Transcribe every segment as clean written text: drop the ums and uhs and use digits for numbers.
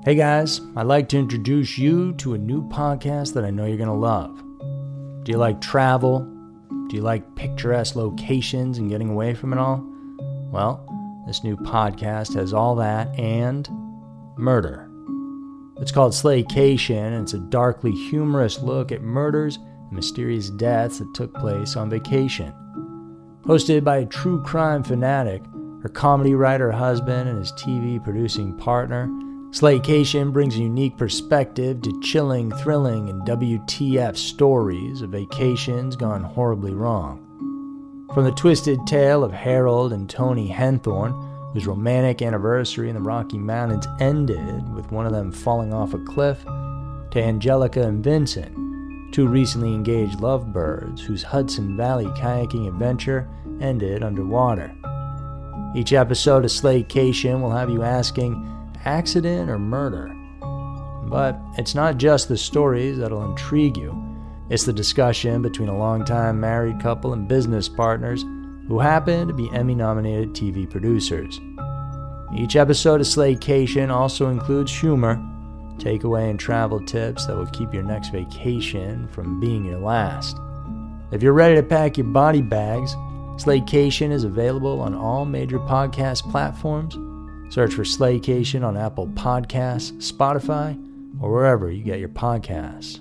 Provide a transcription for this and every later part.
Hey guys, I'd like to introduce you to a new podcast that I know you're going to love. Do you like travel? Do you like picturesque locations and getting away from it all? Well, this new podcast has all that and murder. It's called Slaycation, and it's a darkly humorous look at murders and mysterious deaths that took place on vacation. Hosted by a true crime fanatic, her comedy writer husband, and his TV producing partner, Slaycation brings a unique perspective to chilling, thrilling, and WTF stories of vacations gone horribly wrong. From the twisted tale of Harold and Toni Henthorn, whose romantic anniversary in the Rocky Mountains ended with one of them falling off a cliff, to Angelica and Vincent, two recently engaged lovebirds whose Hudson Valley kayaking adventure ended underwater. Each episode of Slaycation will have you asking, accident or murder? But it's not just the stories that'll intrigue you. It's the discussion between a longtime married couple and business partners who happen to be Emmy-nominated TV producers. Each episode of Slaycation also includes humor, takeaway and travel tips that will keep your next vacation from being your last. If you're ready to pack your body bags, Slaycation is available on all major podcast platforms. Search for Slaycation on Apple Podcasts, Spotify, or wherever you get your podcasts.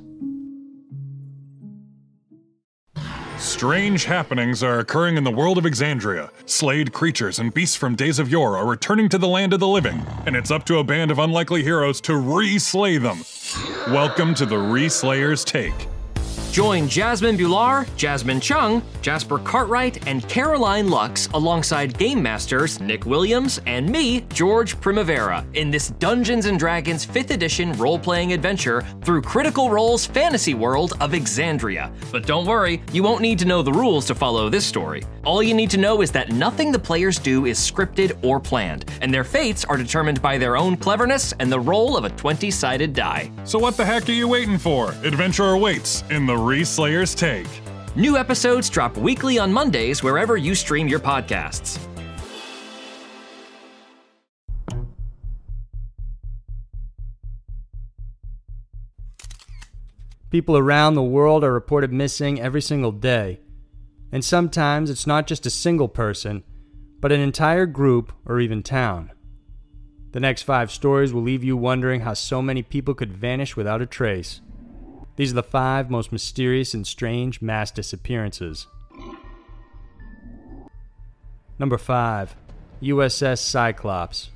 Strange happenings are occurring in the world of Exandria. Slayed creatures and beasts from days of yore are returning to the land of the living, and it's up to a band of unlikely heroes to re-slay them. Welcome to the Re-Slayers Take. Join Jasmine Bular, Jasmine Chung, Jasper Cartwright, and Caroline Lux alongside Game Masters Nick Williams and me, George Primavera, in this Dungeons & Dragons 5th edition role-playing adventure through Critical Role's fantasy world of Exandria. But don't worry, you won't need to know the rules to follow this story. All you need to know is that nothing the players do is scripted or planned, and their fates are determined by their own cleverness and the roll of a 20-sided die. So what the heck are you waiting for? Adventure awaits in the Re-Slayers Take. New episodes drop weekly on Mondays wherever you stream your podcasts. People around the world are reported missing every single day. And sometimes it's not just a single person, but an entire group or even town. The next 5 stories will leave you wondering how so many people could vanish without a trace. These are the 5 most mysterious and strange mass disappearances. Number 5. USS Cyclops.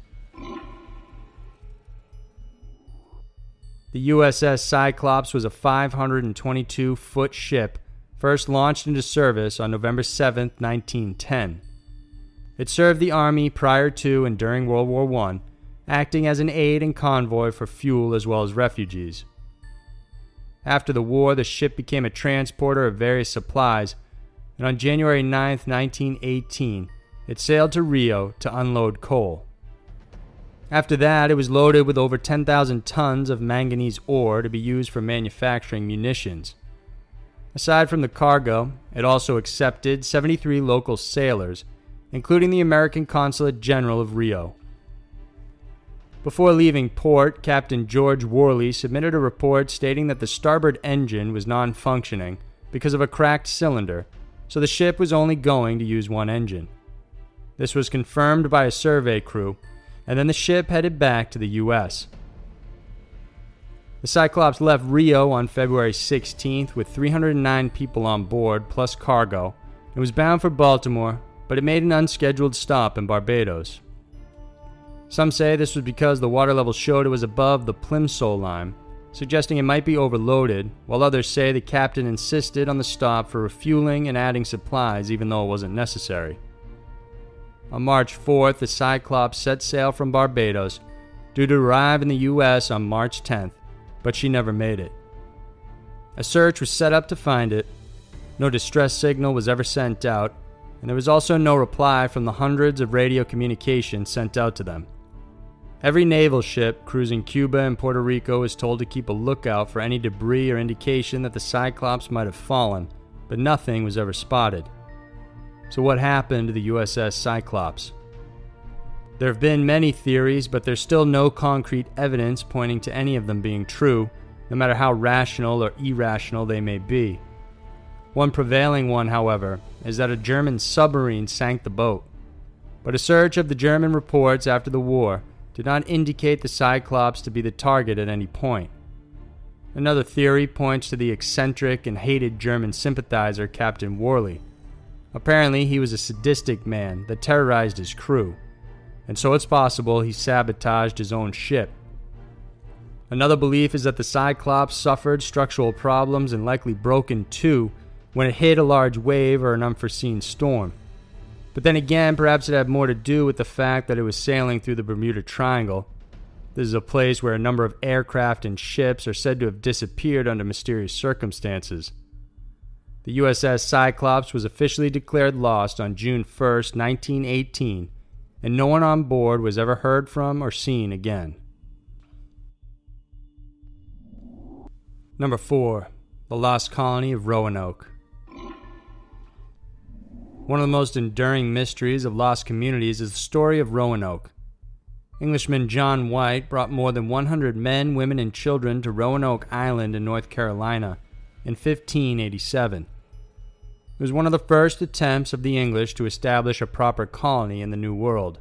The USS Cyclops was a 522-foot ship first launched into service on November 7, 1910. It served the Army prior to and during World War I, acting as an aid and convoy for fuel as well as refugees. After the war, the ship became a transporter of various supplies, and on January 9, 1918, it sailed to Rio to unload coal. After that, it was loaded with over 10,000 tons of manganese ore to be used for manufacturing munitions. Aside from the cargo, it also accepted 73 local sailors, including the American Consulate General of Rio. Before leaving port, Captain George Worley submitted a report stating that the starboard engine was non-functioning because of a cracked cylinder, so the ship was only going to use one engine. This was confirmed by a survey crew, and then the ship headed back to the U.S. The Cyclops left Rio on February 16th with 309 people on board plus cargo. It was bound for Baltimore, but it made an unscheduled stop in Barbados. Some say this was because the water level showed it was above the Plimsoll line, suggesting it might be overloaded, while others say the captain insisted on the stop for refueling and adding supplies even though it wasn't necessary. On March 4th, the Cyclops set sail from Barbados, due to arrive in the U.S. on March 10th, but she never made it. A search was set up to find it. No distress signal was ever sent out, and there was also no reply from the hundreds of radio communications sent out to them. Every naval ship cruising Cuba and Puerto Rico was told to keep a lookout for any debris or indication that the Cyclops might have fallen, but nothing was ever spotted. So what happened to the USS Cyclops? There have been many theories, but there's still no concrete evidence pointing to any of them being true, no matter how rational or irrational they may be. One prevailing one, however, is that a German submarine sank the boat. But a search of the German reports after the war did not indicate the Cyclops to be the target at any point. Another theory points to the eccentric and hated German sympathizer Captain Worley. Apparently, he was a sadistic man that terrorized his crew, and so it's possible he sabotaged his own ship. Another belief is that the Cyclops suffered structural problems and likely broke in two when it hit a large wave or an unforeseen storm. But then again, perhaps it had more to do with the fact that it was sailing through the Bermuda Triangle. This is a place where a number of aircraft and ships are said to have disappeared under mysterious circumstances. The USS Cyclops was officially declared lost on June 1st, 1918, and no one on board was ever heard from or seen again. Number 4. The Lost Colony of Roanoke. One of the most enduring mysteries of lost communities is the story of Roanoke. Englishman John White brought more than 100 men, women, and children to Roanoke Island in North Carolina in 1587. It was one of the first attempts of the English to establish a proper colony in the New World.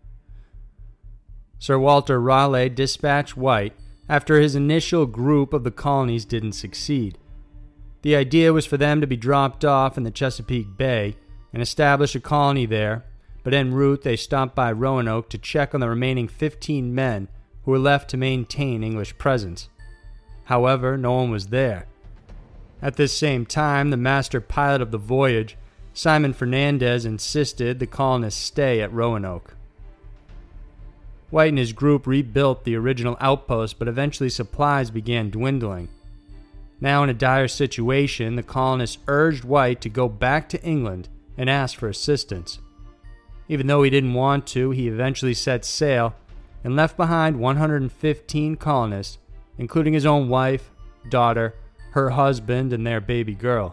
Sir Walter Raleigh dispatched White after his initial group of the colonies didn't succeed. The idea was for them to be dropped off in the Chesapeake Bay and establish a colony there, but en route they stopped by Roanoke to check on the remaining 15 men who were left to maintain English presence. However, no one was there. At this same time, the master pilot of the voyage, Simon Fernandez, insisted the colonists stay at Roanoke. White and his group rebuilt the original outpost, but eventually supplies began dwindling. Now in a dire situation, the colonists urged White to go back to England and ask for assistance. Even though he didn't want to, he eventually set sail and left behind 115 colonists, including his own wife, daughter, her husband, and their baby girl.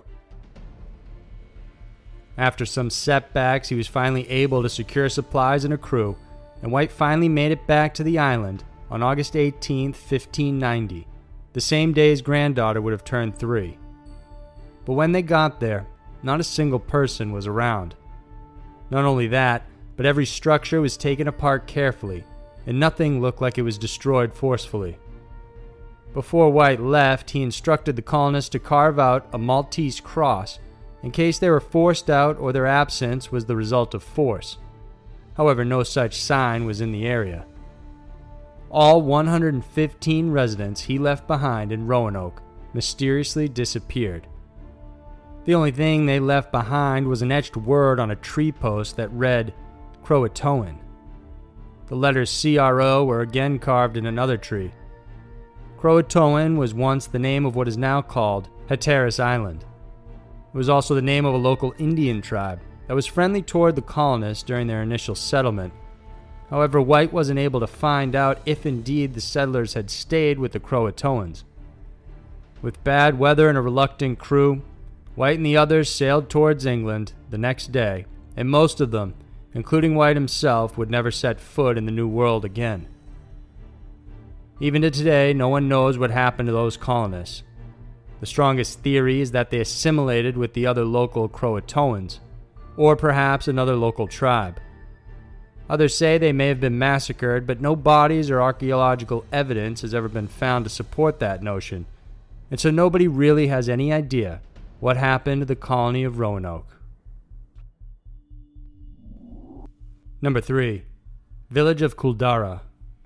After some setbacks, he was finally able to secure supplies and a crew, and White finally made it back to the island on August 18, 1590, the same day his granddaughter would have turned 3. But when they got there, not a single person was around. Not only that, but every structure was taken apart carefully, and nothing looked like it was destroyed forcefully. Before White left, he instructed the colonists to carve out a Maltese cross in case they were forced out or their absence was the result of force. However, no such sign was in the area. All 115 residents he left behind in Roanoke mysteriously disappeared. The only thing they left behind was an etched word on a tree post that read, Croatoan. The letters CRO were again carved in another tree. Croatoan was once the name of what is now called Hatteras Island. It was also the name of a local Indian tribe that was friendly toward the colonists during their initial settlement. However, White wasn't able to find out if indeed the settlers had stayed with the Croatoans. With bad weather and a reluctant crew, White and the others sailed towards England the next day, and most of them, including White himself, would never set foot in the New World again. Even to today, no one knows what happened to those colonists. The strongest theory is that they assimilated with the other local Croatoans, or perhaps another local tribe. Others say they may have been massacred, but no bodies or archaeological evidence has ever been found to support that notion, and so nobody really has any idea what happened to the colony of Roanoke. Number 3. Village of Kuldara.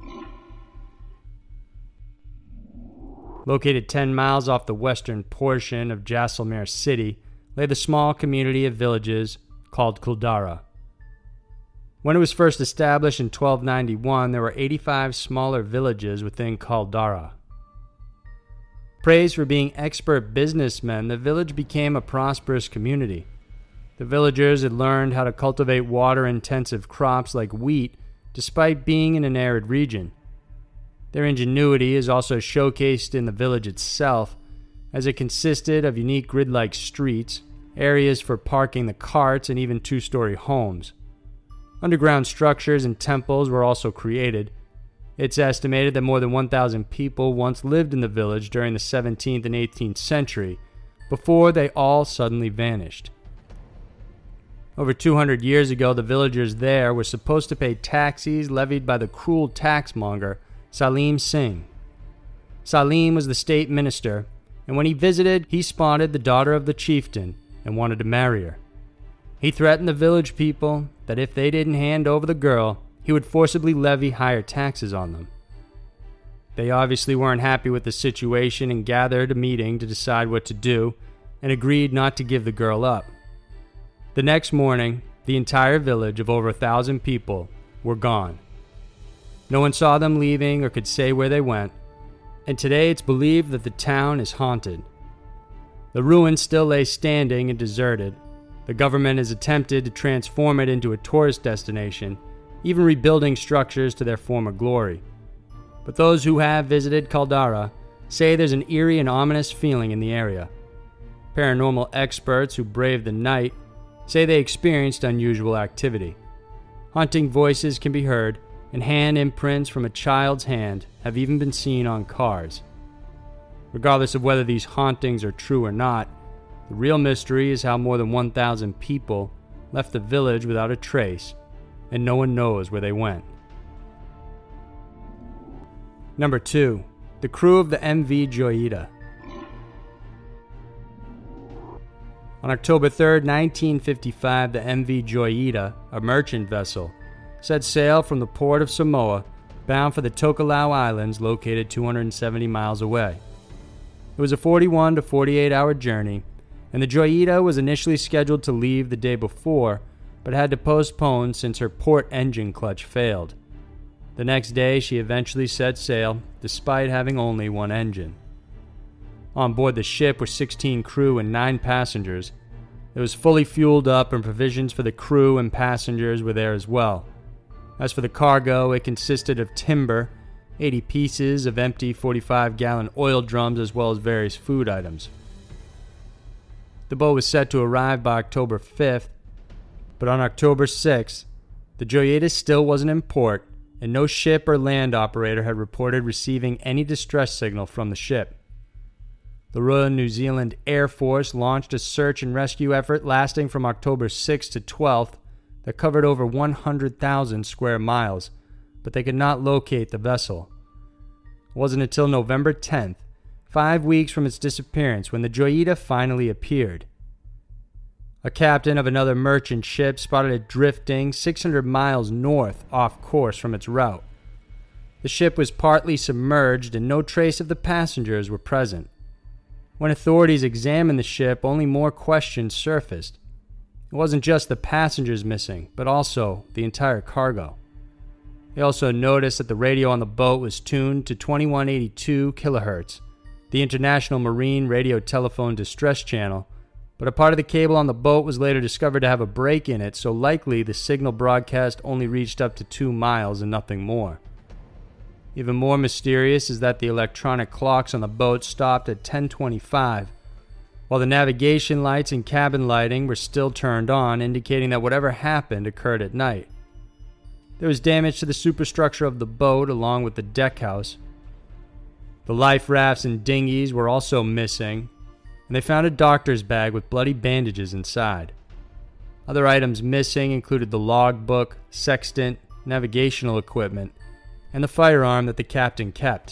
Located 10 miles off the western portion of Jaisalmer City, lay the small community of villages called Kuldara. When it was first established in 1291, there were 85 smaller villages within Kuldara. Praised for being expert businessmen, the village became a prosperous community. The villagers had learned how to cultivate water-intensive crops like wheat, despite being in an arid region. Their ingenuity is also showcased in the village itself, as it consisted of unique grid-like streets, areas for parking the carts, and even two-story homes. Underground structures and temples were also created. It's estimated that more than 1,000 people once lived in the village during the 17th and 18th century, before they all suddenly vanished. Over 200 years ago, the villagers there were supposed to pay taxes levied by the cruel taxmonger Salim Singh. Salim was the state minister, and when he visited, he spotted the daughter of the chieftain and wanted to marry her. He threatened the village people that if they didn't hand over the girl, he would forcibly levy higher taxes on them. They obviously weren't happy with the situation and gathered a meeting to decide what to do and agreed not to give the girl up. The next morning, the entire village of over 1,000 people were gone. No one saw them leaving or could say where they went, and today it's believed that the town is haunted. The ruins still lay standing and deserted. The government has attempted to transform it into a tourist destination, even rebuilding structures to their former glory. But those who have visited Caldara say there's an eerie and ominous feeling in the area. Paranormal experts who braved the night say they experienced unusual activity. Haunting voices can be heard, and hand imprints from a child's hand have even been seen on cars. Regardless of whether these hauntings are true or not, the real mystery is how more than 1,000 people left the village without a trace, and no one knows where they went. Number 2. The crew of the MV Joyita. On October 3, 1955, the MV Joyita, a merchant vessel, set sail from the port of Samoa, bound for the Tokelau Islands located 270 miles away. It was a 41 to 48-hour journey, and the Joyita was initially scheduled to leave the day before, but had to postpone since her port engine clutch failed. The next day, she eventually set sail, despite having only one engine. On board the ship were 16 crew and 9 passengers. It was fully fueled up, and provisions for the crew and passengers were there as well. As for the cargo, it consisted of timber, 80 pieces of empty 45-gallon oil drums, as well as various food items. The boat was set to arrive by October 5th, but on October 6th, the Joyita still wasn't in port, and no ship or land operator had reported receiving any distress signal from the ship. The Royal New Zealand Air Force launched a search and rescue effort lasting from October 6th to 12th that covered over 100,000 square miles, but they could not locate the vessel. It wasn't until November 10th, 5 weeks from its disappearance, when the Joyita finally appeared. A captain of another merchant ship spotted it drifting 600 miles north off course from its route. The ship was partly submerged and no trace of the passengers were present. When authorities examined the ship, only more questions surfaced. It wasn't just the passengers missing, but also the entire cargo. They also noticed that the radio on the boat was tuned to 2182 kilohertz, the International Marine Radio Telephone Distress Channel, but a part of the cable on the boat was later discovered to have a break in it, so likely the signal broadcast only reached up to 2 miles and nothing more. Even more mysterious is that the electronic clocks on the boat stopped at 10:25, while the navigation lights and cabin lighting were still turned on, indicating that whatever happened occurred at night. There was damage to the superstructure of the boat along with the deckhouse. The life rafts and dinghies were also missing, and they found a doctor's bag with bloody bandages inside. Other items missing included the logbook, sextant, navigational equipment, and the firearm that the captain kept.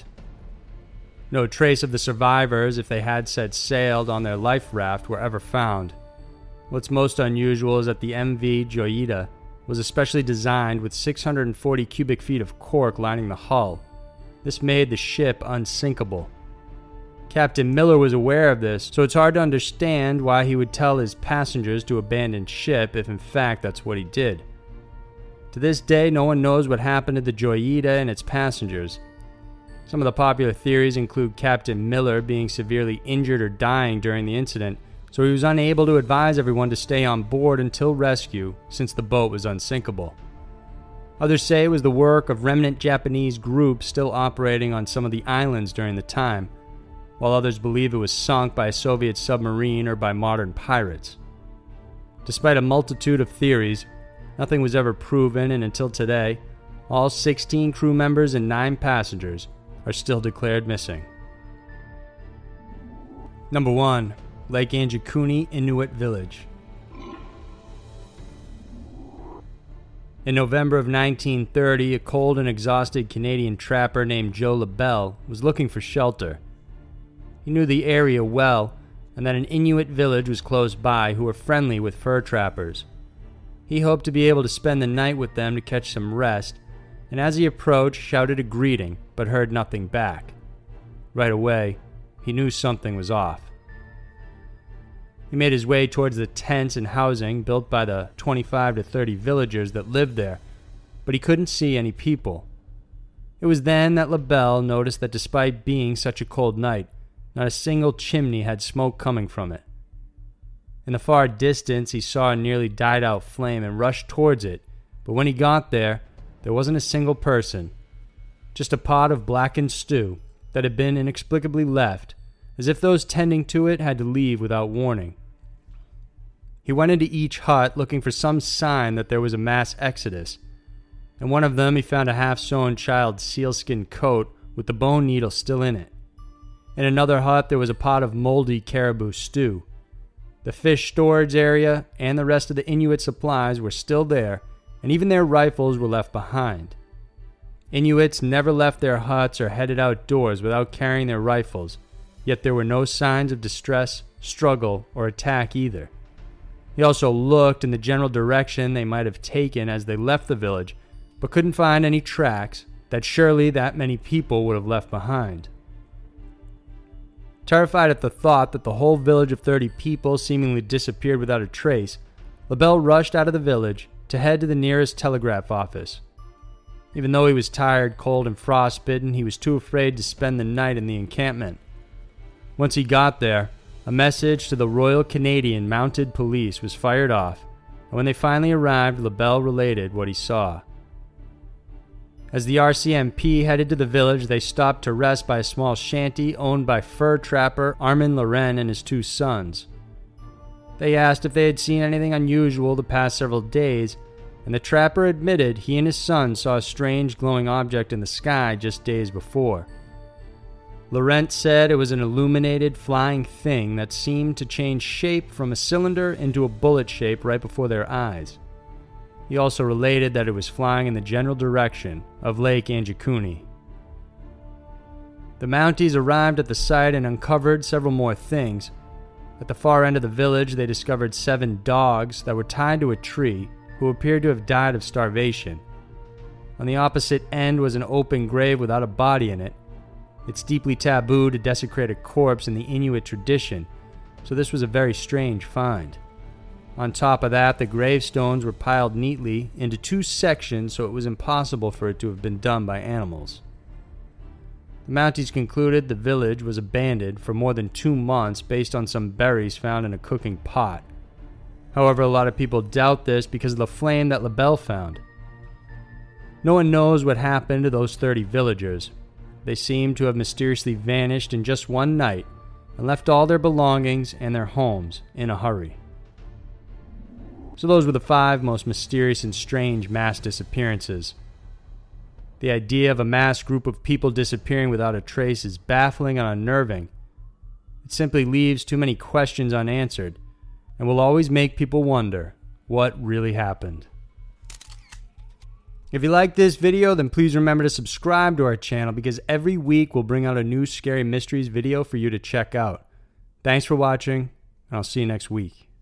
No trace of the survivors, if they had set sailed on their life raft, were ever found. What's most unusual is that the MV Joyita was especially designed with 640 cubic feet of cork lining the hull. This made the ship unsinkable. Captain Miller was aware of this, so it's hard to understand why he would tell his passengers to abandon ship if in fact that's what he did. To this day, no one knows what happened to the Joyita and its passengers. Some of the popular theories include Captain Miller being severely injured or dying during the incident, so he was unable to advise everyone to stay on board until rescue, since the boat was unsinkable. Others say it was the work of remnant Japanese groups still operating on some of the islands during the time, while others believe it was sunk by a Soviet submarine or by modern pirates. Despite a multitude of theories, Nothing was ever proven, and until today, all 16 crew members and 9 passengers are still declared missing. Number 1. Lake Anjikuni Inuit Village. In November of 1930, a cold and exhausted Canadian trapper named Joe LaBelle was looking for shelter. He knew the area well, and that an Inuit village was close by who were friendly with fur trappers. He hoped to be able to spend the night with them to catch some rest, and as he approached, shouted a greeting, but heard nothing back. Right away, he knew something was off. He made his way towards the tents and housing built by the 25 to 30 villagers that lived there, but he couldn't see any people. It was then that LaBelle noticed that despite being such a cold night, not a single chimney had smoke coming from it. In the far distance, he saw a nearly died-out flame and rushed towards it, but when he got there wasn't a single person, just a pot of blackened stew that had been inexplicably left, as if those tending to it had to leave without warning. He went into each hut looking for some sign that there was a mass exodus. In one of them he found a half-sewn child's sealskin coat with the bone needle still in it. In another hut there was a pot of moldy caribou stew. The fish storage area and the rest of the Inuit supplies were still there, and even their rifles were left behind. Inuits never left their huts or headed outdoors without carrying their rifles, yet there were no signs of distress, struggle, or attack either. He also looked in the general direction they might have taken as they left the village, but couldn't find any tracks that surely that many people would have left behind. Terrified at the thought that the whole village of 30 people seemingly disappeared without a trace, LaBelle rushed out of the village to head to the nearest telegraph office. Even though he was tired, cold, and frostbitten, he was too afraid to spend the night in the encampment. Once he got there, a message to the Royal Canadian Mounted Police was fired off, and when they finally arrived, LaBelle related what he saw. As the RCMP headed to the village, they stopped to rest by a small shanty owned by fur trapper Armand Loren and his 2 sons. They asked if they had seen anything unusual the past several days, and the trapper admitted he and his sons saw a strange glowing object in the sky just days before. Laurent said it was an illuminated flying thing that seemed to change shape from a cylinder into a bullet shape right before their eyes. He also related that it was flying in the general direction of Lake Anjikuni. The Mounties arrived at the site and uncovered several more things. At the far end of the village, they discovered 7 dogs that were tied to a tree who appeared to have died of starvation. On the opposite end was an open grave without a body in it. It's deeply taboo to desecrate a corpse in the Inuit tradition, so this was a very strange find. On top of that, the gravestones were piled neatly into 2 sections, so it was impossible for it to have been done by animals. The Mounties concluded the village was abandoned for more than 2 months based on some berries found in a cooking pot. However, a lot of people doubt this because of the flame that LaBelle found. No one knows what happened to those 30 villagers. They seem to have mysteriously vanished in just one night and left all their belongings and their homes in a hurry. So those were the 5 most mysterious and strange mass disappearances. The idea of a mass group of people disappearing without a trace is baffling and unnerving. It simply leaves too many questions unanswered and will always make people wonder what really happened. If you like this video, then please remember to subscribe to our channel because every week we'll bring out a new Scary Mysteries video for you to check out. Thanks for watching, and I'll see you next week.